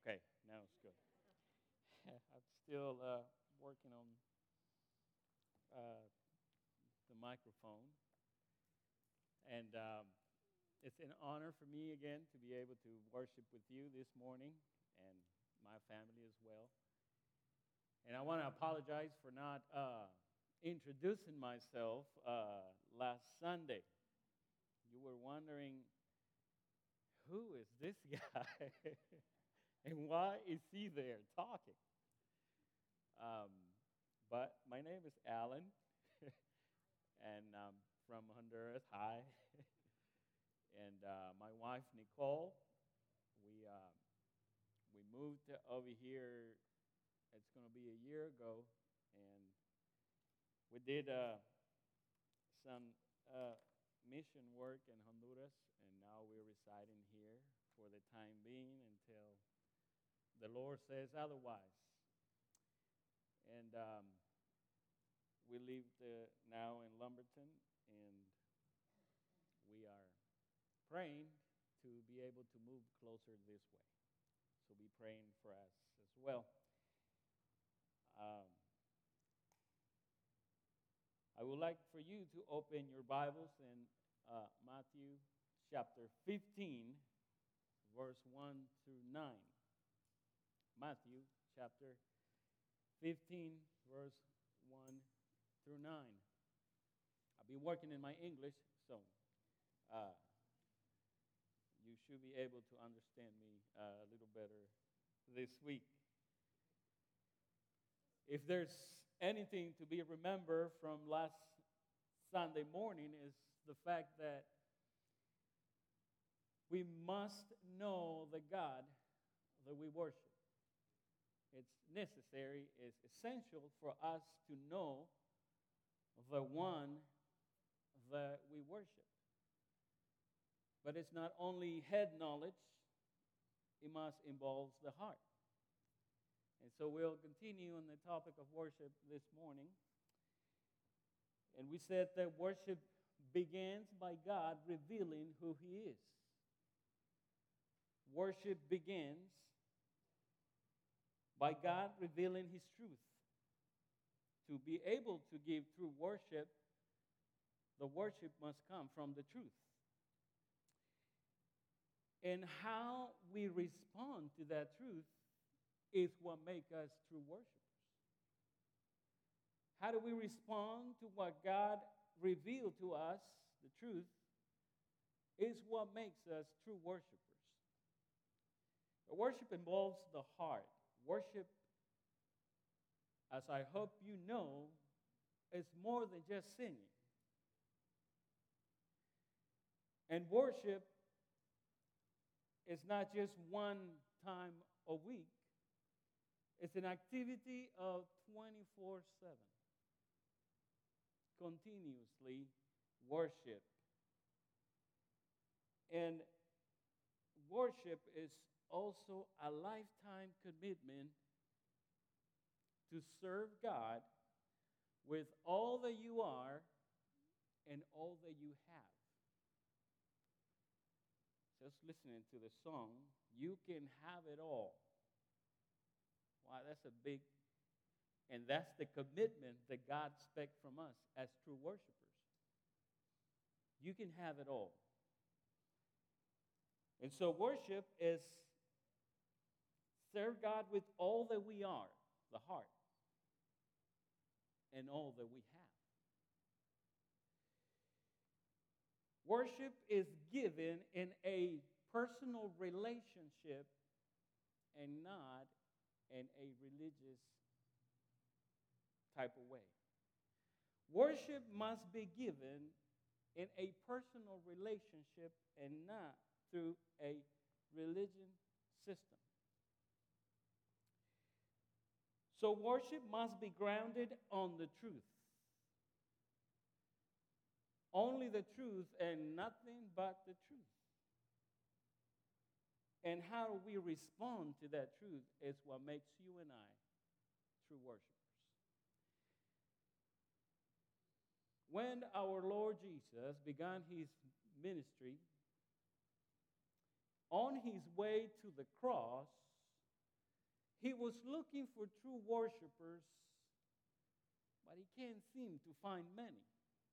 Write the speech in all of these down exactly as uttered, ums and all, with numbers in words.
Okay, now it's good. I'm still uh, working on uh, the microphone, and um, it's an honor for me again to be able to worship with you this morning and my family as well. And I want to apologize for not uh, introducing myself uh, last Sunday. You were wondering, who is this guy? And why is he there talking? Um, but my name is Alan, and I'm from Honduras. Hi. And uh, my wife, Nicole, we uh, we moved to over here. It's going to be a year ago, and we did uh, some uh, mission work in Honduras, and now we're residing here for the time being until the Lord says otherwise. And um, we live uh, now in Lumberton, and we are praying to be able to move closer this way. So be praying for us as well. Um, I would like for you to open your Bibles in uh, Matthew chapter fifteen, verse one through nine. Matthew chapter fifteen, verse one through nine. I'll be working in my English, so uh, you should be able to understand me uh, a little better this week. If there's anything to be remembered from last Sunday morning, is the fact that we must know the God that we worship. It's necessary, it's essential for us to know the one that we worship. But it's not only head knowledge, it must involve the heart. And so we'll continue on the topic of worship this morning. And we said that worship begins by God revealing who He is. Worship begins by God revealing His truth. To be able to give true worship, the worship must come from the truth. And how we respond to that truth is what makes us true worshipers. How do we respond to what God revealed to us, the truth, is what makes us true worshipers. Worship involves the heart. Worship, as I hope you know, is more than just singing. And worship is not just one time a week. It's an activity of twenty-four seven. Continuously worship. And worship is also a lifetime commitment to serve God with all that you are and all that you have. Just listening to the song, you can have it all. Wow, that's a big, and that's the commitment that God expects from us as true worshipers. You can have it all. And so worship is serve God with all that we are, the heart, and all that we have. Worship is given in a personal relationship and not in a religious type of way. Worship must be given in a personal relationship and not through a religion system. So worship must be grounded on the truth. Only the truth and nothing but the truth. And how we respond to that truth is what makes you and I true worshipers. When our Lord Jesus began His ministry, on His way to the cross, he was looking for true worshipers, but he can't seem to find many.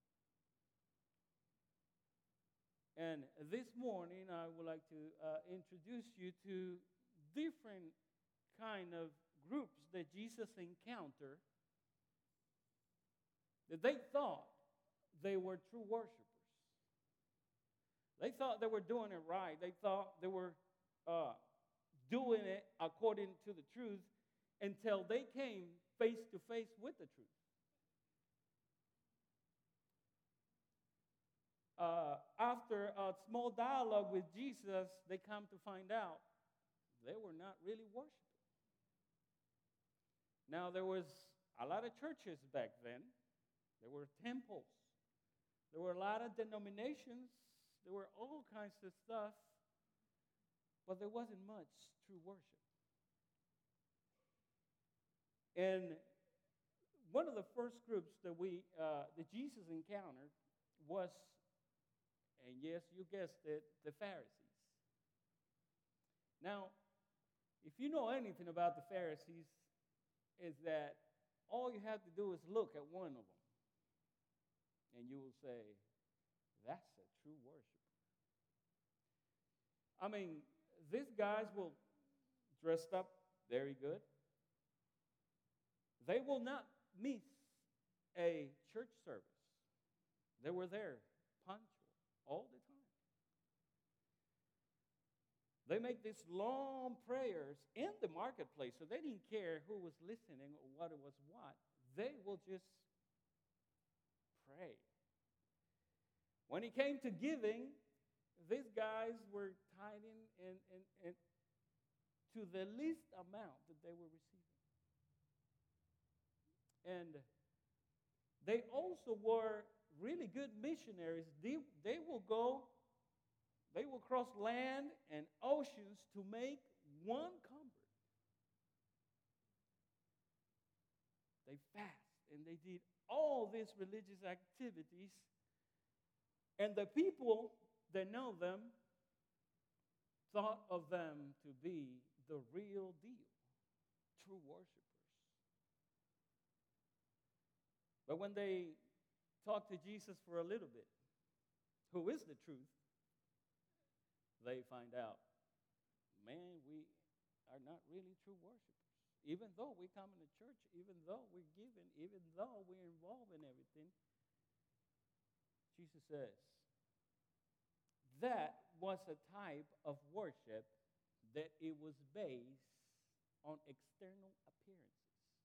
And this morning, I would like to uh, introduce you to different kind of groups that Jesus encountered that they thought they were true worshipers. They thought they were doing it right. They thought they were uh, doing it according to the truth until they came face to face with the truth. Uh, after a small dialogue with Jesus, they come to find out they were not really worshiping. Now, there was a lot of churches back then. There were temples. There were a lot of denominations. There were all kinds of stuff. But there wasn't much true worship. And one of the first groups that we, uh, that Jesus encountered was, and yes, you guessed it, the Pharisees. Now, if you know anything about the Pharisees, is that all you have to do is look at one of them, and you will say, that's a true worshiper. I mean, these guys will dress up very good. They will not miss a church service. They were there punctual all the time. They make these long prayers in the marketplace, so they didn't care who was listening or what it was what. They will just pray. When it came to giving, these guys were tithing in, in, in, to the least amount that they were receiving. And they also were really good missionaries. They, they will go, they will cross land and oceans to make one convert. They fast and they did all these religious activities. And the people that know them thought of them to be the real deal, true worshipers. But when they talked to Jesus for a little bit, who is the truth, they find out, man, we are not really true worshipers. Even though we come into church, even though we're giving, even though we're involved in everything, Jesus says, that was a type of worship that it was based on external appearances.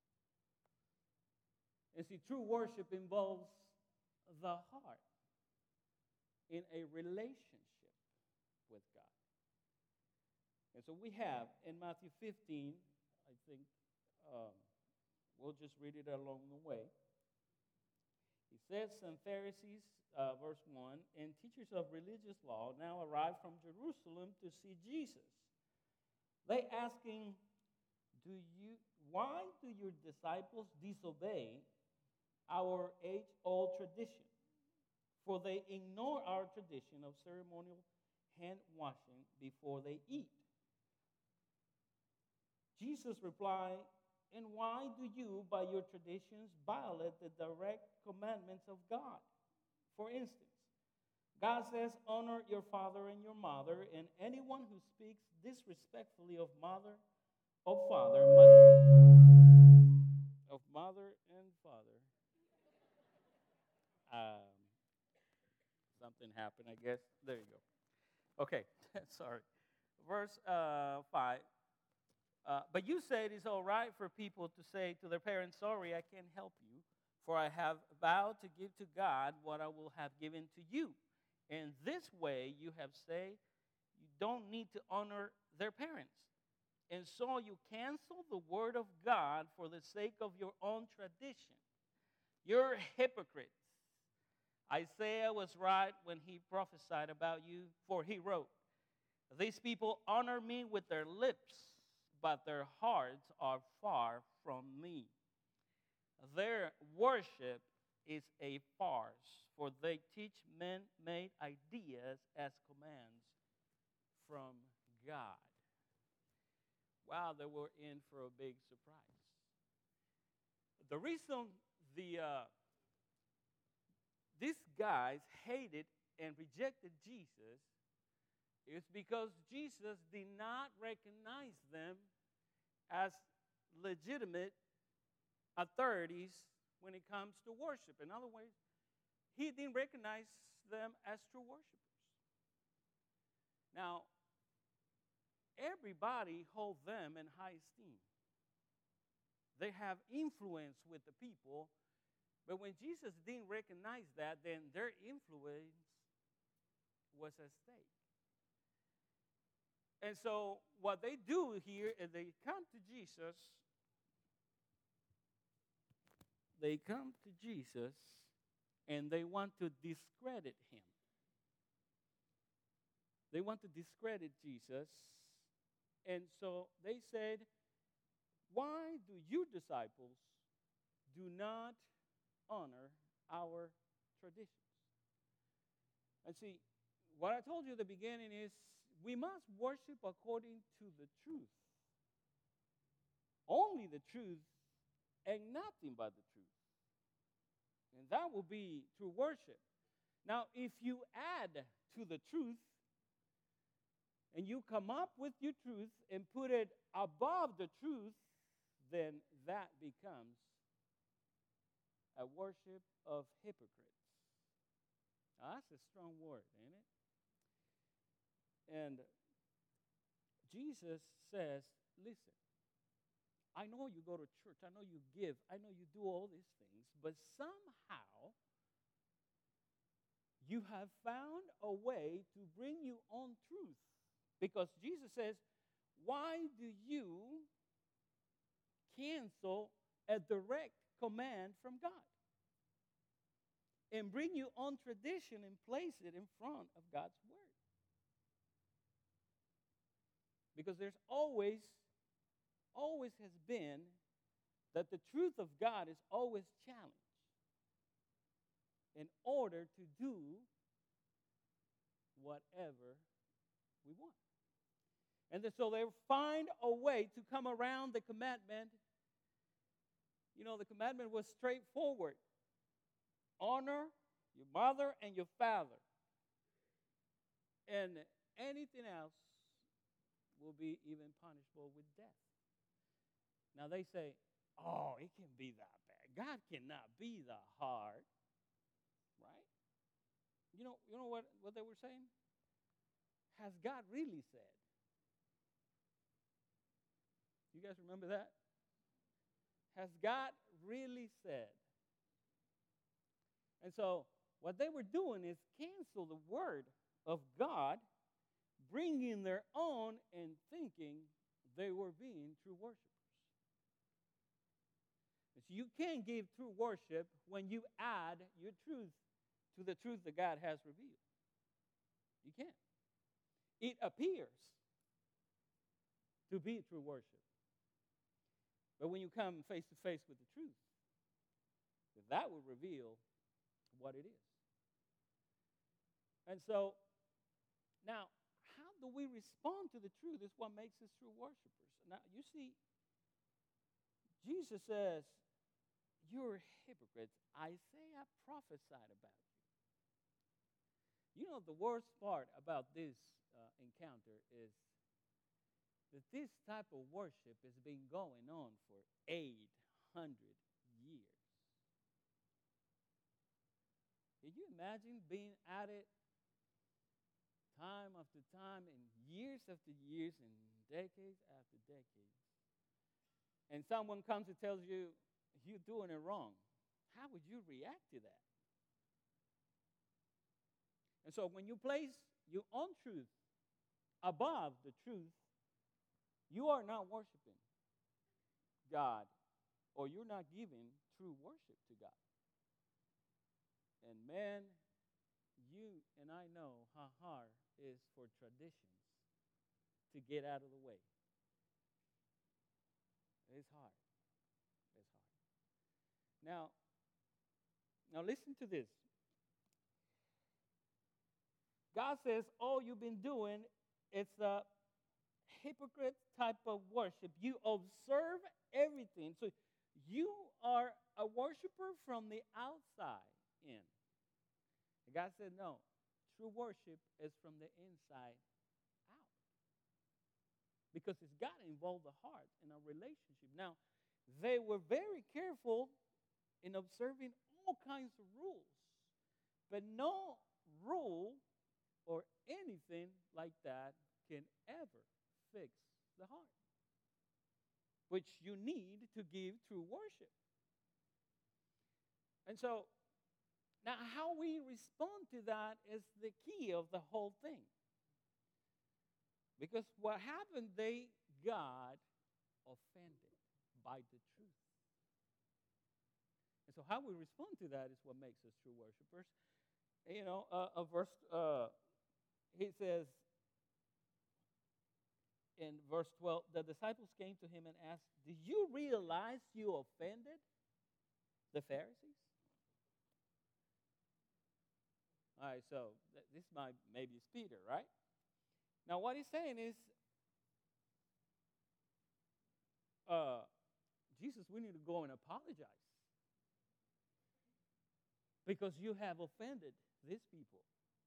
And see, true worship involves the heart in a relationship with God. And so we have in Matthew fifteen, I think um, we'll just read it along the way. He says, some Pharisees, uh, verse one, and teachers of religious law now arrived from Jerusalem to see Jesus. They asking, "Do you? Why do your disciples disobey our age-old tradition? For they ignore our tradition of ceremonial hand washing before they eat." Jesus replied, "And why do you, by your traditions, violate the direct commandments of God? For instance, God says, 'Honor your father and your mother,' and anyone who speaks disrespectfully of mother, of father, must, of mother and father." Um, something happened, I guess. There you go. Okay, sorry. Verse uh, five. Uh, but you say it is all right for people to say to their parents, "Sorry, I can't help you, for I have vowed to give to God what I will have given to you." And this way you have said you don't need to honor their parents. And so you cancel the word of God for the sake of your own tradition. You're hypocrites. Isaiah was right when he prophesied about you, for he wrote, "These people honor me with their lips, but their hearts are far from me. Their worship is a farce, for they teach man-made ideas as commands from God." Wow, they were in for a big surprise. The reason the uh, these guys hated and rejected Jesus is because Jesus did not recognize them as legitimate authorities when it comes to worship. In other words, he didn't recognize them as true worshipers. Now, everybody holds them in high esteem. They have influence with the people, but when Jesus didn't recognize that, then their influence was at stake. And so what they do here is they come to Jesus. They come to Jesus and they want to discredit him. They want to discredit Jesus. And so they said, why do you disciples do not honor our traditions? And see, what I told you at the beginning is we must worship according to the truth. Only the truth and nothing but the truth. And that will be true worship. Now, if you add to the truth and you come up with your truth and put it above the truth, then that becomes a worship of hypocrites. Now, that's a strong word, ain't it? And Jesus says, listen, I know you go to church, I know you give, I know you do all these things, but somehow you have found a way to bring you on truth. Because Jesus says, why do you cancel a direct command from God and bring you on tradition and place it in front of God's word? Because there's always, always has been that the truth of God is always challenged in order to do whatever we want. And so they find a way to come around the commandment. You know, the commandment was straightforward. Honor your mother and your father. And anything else will be even punishable with death. Now they say, oh, it can't be that bad. God cannot be that hard. Right? You know, you know what, what they were saying? Has God really said? You guys remember that? Has God really said? And so what they were doing is cancel the word of God, bringing their own and thinking they were being true worshipers. So you can't give true worship when you add your truth to the truth that God has revealed. You can't. It appears to be true worship. But when you come face to face with the truth, that will reveal what it is. And so, now, how do we respond to the truth is what makes us true worshipers. Now, you see, Jesus says, you're hypocrites. Isaiah prophesied about you. You know, the worst part about this uh, encounter is that this type of worship has been going on for eight hundred years. Can you imagine being at it time after time and years after years and decades after decades? And someone comes and tells you, you're doing it wrong. How would you react to that? And so when you place your own truth above the truth, you are not worshiping God, or you're not giving true worship to God. And man, you and I know how hard it is for traditions to get out of the way. It's hard. It's hard. Now, now listen to this. God says, all you've been doing is the hypocrite type of worship. You observe everything. So you are a worshiper from the outside in. And God said, no, true worship is from the inside out. Because it's got to involve the heart in a relationship. Now, they were very careful in observing all kinds of rules. But no rule or anything like that can ever fix the heart, which you need to give true worship. And so, now how we respond to that is the key of the whole thing. Because what happened, they got offended by the truth. And so how we respond to that is what makes us true worshipers. You know, uh, a verse, uh, he says in verse twelve, the disciples came to him and asked, do you realize you offended the Pharisees? All right, so th- this might, maybe it's Peter, right? Now what he's saying is, uh, Jesus, we need to go and apologize. Because you have offended these people.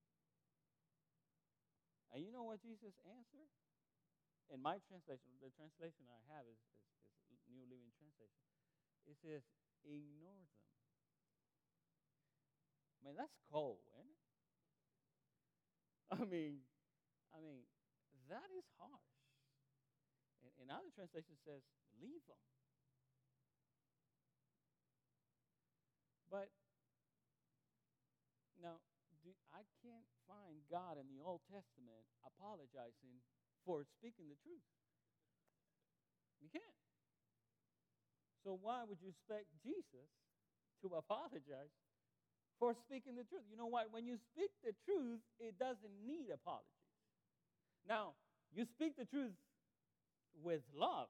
And you know what Jesus answered? In my translation, the translation I have is, is, is New Living Translation. It says, ignore them. Man, that's cold, isn't it? I mean, I mean, that is harsh. And, and other translation says, leave them. But now, do, I can't find God in the Old Testament apologizing for speaking the truth. You can't. So why would you expect Jesus to apologize for speaking the truth? You know what? When you speak the truth, it doesn't need apologies. Now, you speak the truth with love.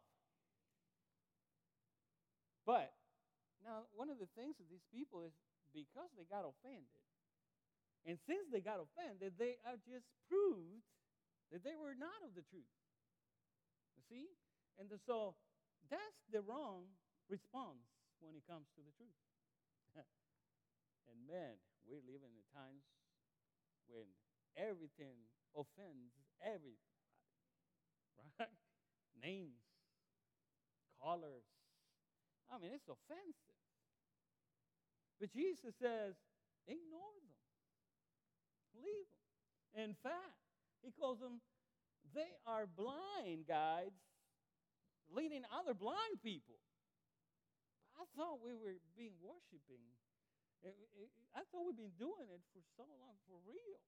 But now, one of the things of these people is because they got offended, and since they got offended, they are just proved that they were not of the truth. You see? And so that's the wrong response when it comes to the truth. And man, we're living in times when everything offends everybody. Right? Names, colors. I mean, it's offensive. But Jesus says, ignore them. Leave them. In fact, he calls them, they are blind guides leading other blind people. I thought we were being worshiping. It, it, I thought we've been doing it for so long, for real.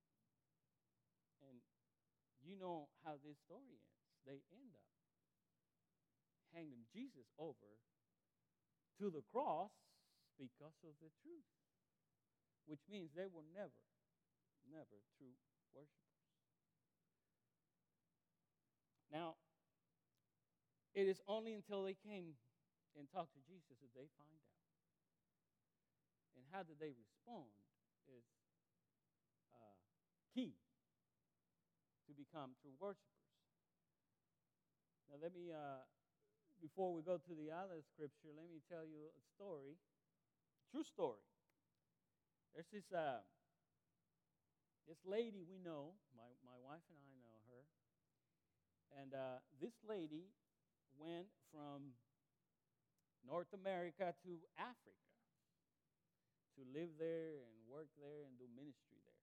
And you know how this story ends. They end up hanging Jesus over to the cross because of the truth, which means they were never, never true worshipers. Now, it is only until they came and talked to Jesus that they find out. And how did they respond is uh, key to become true worshipers. Now, let me, uh, before we go to the other scripture, let me tell you a story, true story. There's this uh, this lady we know, my, my wife and I know her, and uh, this lady went from North America to Africa to live there and work there and do ministry there.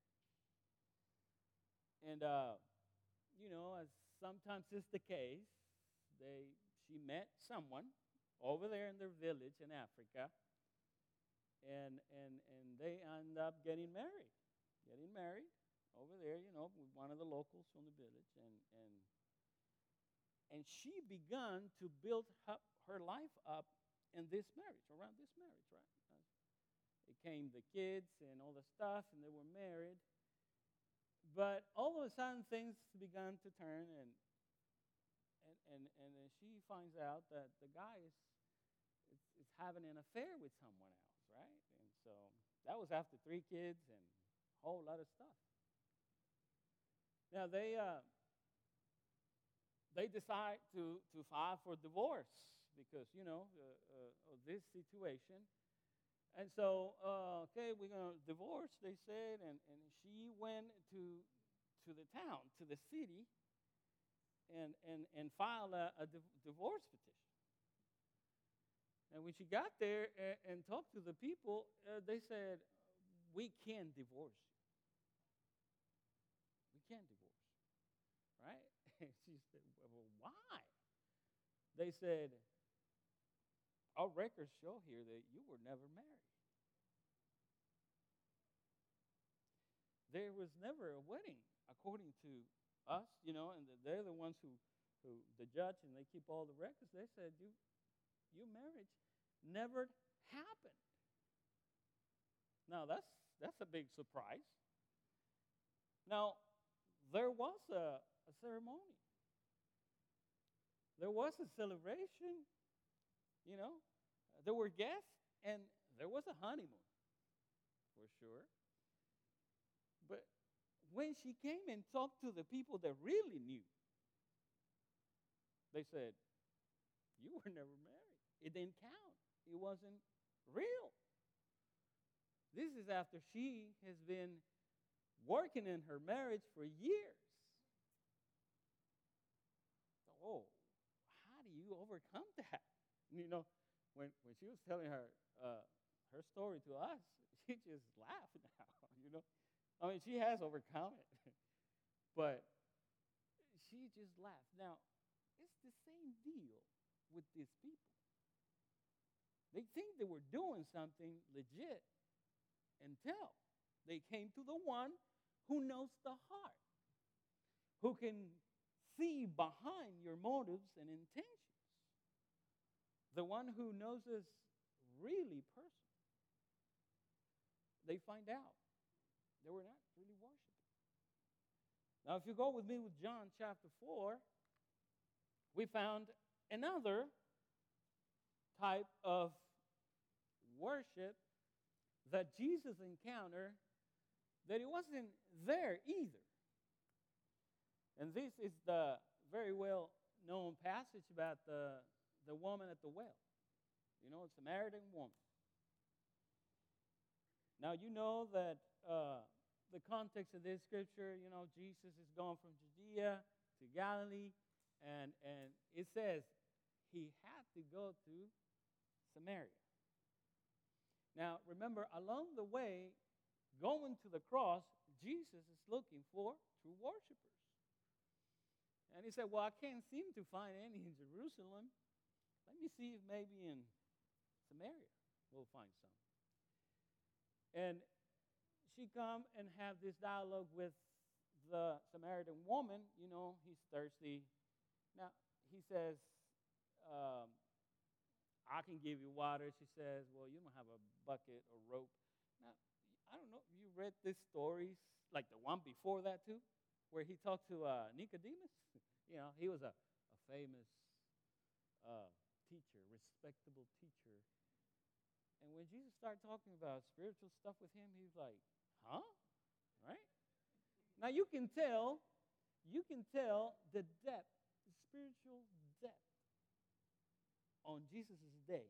And, uh, you know, as sometimes is the case, they she met someone over there in their village in Africa, and and and they end up getting married, getting married over there, you know, with one of the locals from the village, and and and she began to build up her life up in this marriage, around this marriage, right? It came the kids and all the stuff, and they were married. But all of a sudden, things began to turn, and and and, and then she finds out that the guy is, is is having an affair with someone else, right? And so that was after three kids and a whole lot of stuff. Now they uh, they decide to, to file for divorce because, you know, uh, uh, of this situation. And so, uh, okay, we're going to divorce, they said, and, and she went to, to the town, to the city, and, and, and filed a, a div- divorce petition. And when she got there and, and talked to the people, uh, they said, we can divorce you. We can divorce you, right? And she said, well, why? They said, our records show here that you were never married. There was never a wedding, according to us, you know, and they're the ones who, who the judge, and they keep all the records. They said, you, your marriage never happened. Now, that's, that's a big surprise. Now, there was a, a ceremony. There was a celebration, you know. There were guests, and there was a honeymoon, for sure. But when she came and talked to the people that really knew, they said, you were never married. It didn't count. It wasn't real. This is after she has been working in her marriage for years. Oh, how do you overcome that? You know, when, when she was telling her uh, her story to us, she just laughed now, you know. I mean, she has overcome it, but she just laughed. Now, it's the same deal with these people. They think they were doing something legit until they came to the one who knows the heart, who can see behind your motives and intentions, the one who knows us really personally. They find out they were not really worshiping. Now, if you go with me with John chapter four, we found another type of worship that Jesus encountered that it wasn't there either. And this is the very well known passage about the, the woman at the well. You know, a Samaritan woman. Now, you know that uh, the context of this scripture, you know, Jesus is going from Judea to Galilee, and, and it says he had to go to Samaria. Now, remember, along the way, going to the cross, Jesus is looking for true worshipers. And he said, well, I can't seem to find any in Jerusalem. Let me see if maybe in Samaria we'll find some. And she come and have this dialogue with the Samaritan woman. You know, he's thirsty. Now, he says, um, I can give you water. She says, well, you don't have a bucket or rope. Now, I don't know if you read these stories, like the one before that too, where he talked to uh, Nicodemus. You know, he was a, a famous uh, teacher, respectable teacher. And when Jesus started talking about spiritual stuff with him, he was like, huh? Right? Now you can tell, you can tell the depth, the spiritual depth on Jesus' day.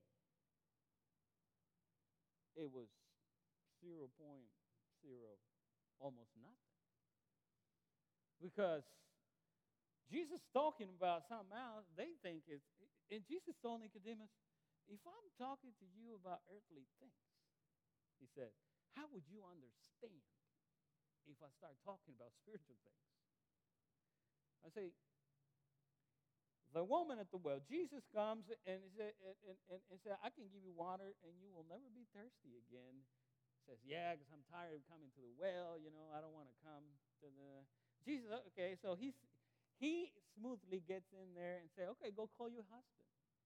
It was zero point zero, almost nothing. Because Jesus talking about something else, they think it's, and Jesus told Nicodemus, if I'm talking to you about earthly things, he said, how would you understand if I start talking about spiritual things? I say, the woman at the well, Jesus comes and he said, and, and, and said, I can give you water and you will never be thirsty again. He says, yeah, because I'm tired of coming to the well, you know, I don't want to come to the... Jesus, okay, so he's, he smoothly gets in there and say, okay, go call your husband.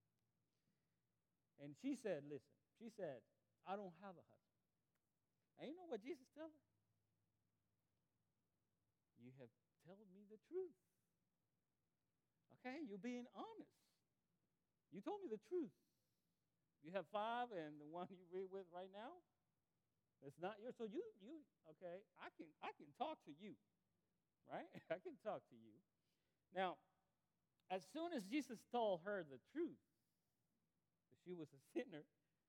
And she said, listen, she said, I don't have a husband. And you know what Jesus told her? You have told me the truth. Okay, you're being honest. You told me the truth. You have five, and the one you read with right now, it's not yours. So you, you, okay, I can, I can talk to you, right? I can talk to you. Now, as soon as Jesus told her the truth, that she was a sinner,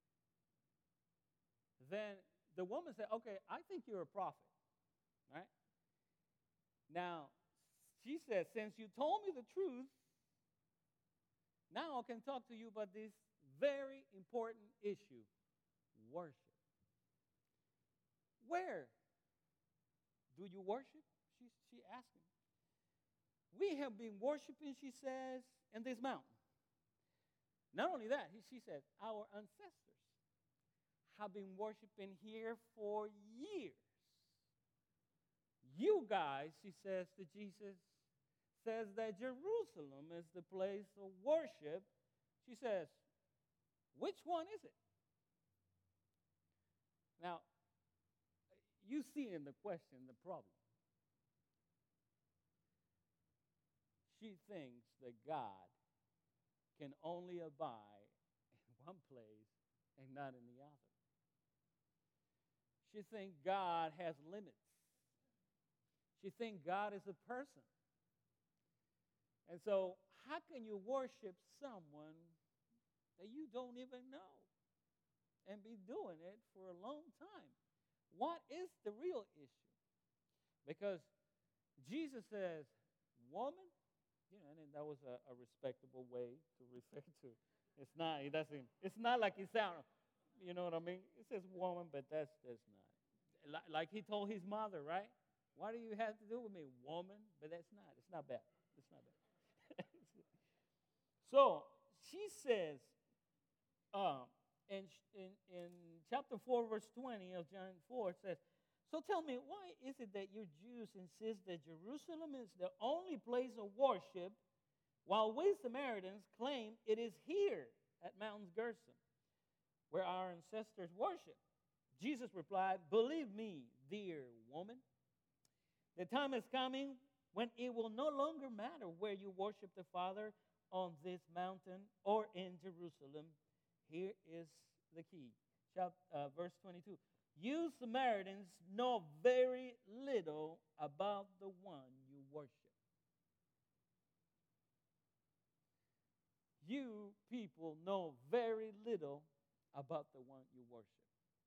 then the woman said, okay, I think you're a prophet, right? Now, she said, since you told me the truth, now I can talk to you about this very important issue, worship. Where do you worship? She, she asked him. We have been worshiping, she says, in this mountain. Not only that, he, she said, our ancestors have been worshiping here for years. You guys, she says to Jesus, says that Jerusalem is the place of worship. She says, which one is it? Now, you see in the question the problem. She thinks that God can only abide in one place and not in the other. She thinks God has limits. She thinks God is a person. And so, how can you worship someone that you don't even know and be doing it for a long time? What is the real issue? Because Jesus says, woman, you know, and that was a, a respectable way to refer to. It's not. It doesn't. It's not like it sounds. You know what I mean? It says woman, but that's that's not. Like, like he told his mother, right? Why do you have to do with me, woman? But that's not. It's not bad. It's not bad. So she says, uh, in, in in chapter four, verse twenty of John four, it says, so tell me, why is it that you Jews insist that Jerusalem is the only place of worship, while we Samaritans claim it is here at Mount Gerizim, where our ancestors worship? Jesus replied, believe me, dear woman, the time is coming when it will no longer matter where you worship the Father, on this mountain or in Jerusalem. Here is the key. Chapter, uh, verse twenty-two. You Samaritans know very little about the one you worship. You people know very little about the one you worship.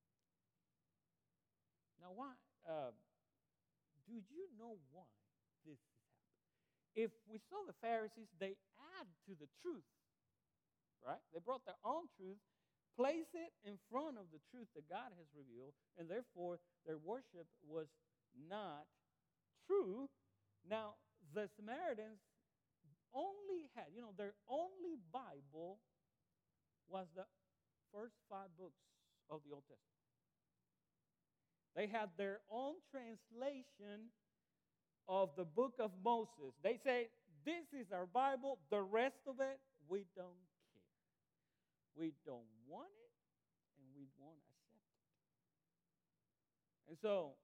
Now, why? Uh, do you know why this is happening? If we saw the Pharisees, they add to the truth, right? They brought their own truth, place it in front of the truth that God has revealed, and therefore their worship was not true. Now, the Samaritans only had, you know, their only Bible was the first five books of the Old Testament. They had their own translation of the book of Moses. They say, this is our Bible. The rest of it, we don't care. We don't want it, and we won't accept it. And so,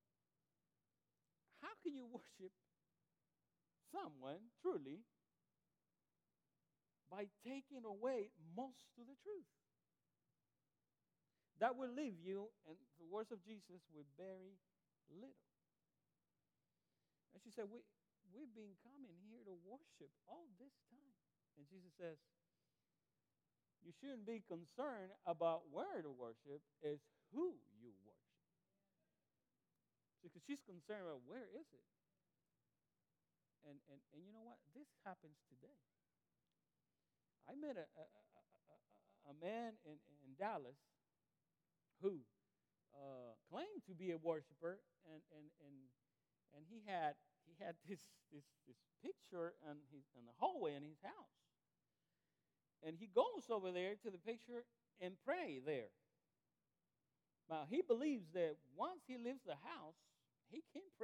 how can you worship someone truly by taking away most of the truth? That will leave you, and the words of Jesus, with very little. And she said, we, we've been coming here to worship all this time. And Jesus says, you shouldn't be concerned about where to worship, it's who you worship. Because she's concerned about where is it. And, and, and you know what? This happens today. I met a, a, a, a man in, in Dallas who uh, claimed to be a worshiper, and and and and he had he had this this this picture in his in the hallway in his house, and he goes over there to the picture and pray there. Now he believes that once he leaves the house, he can pray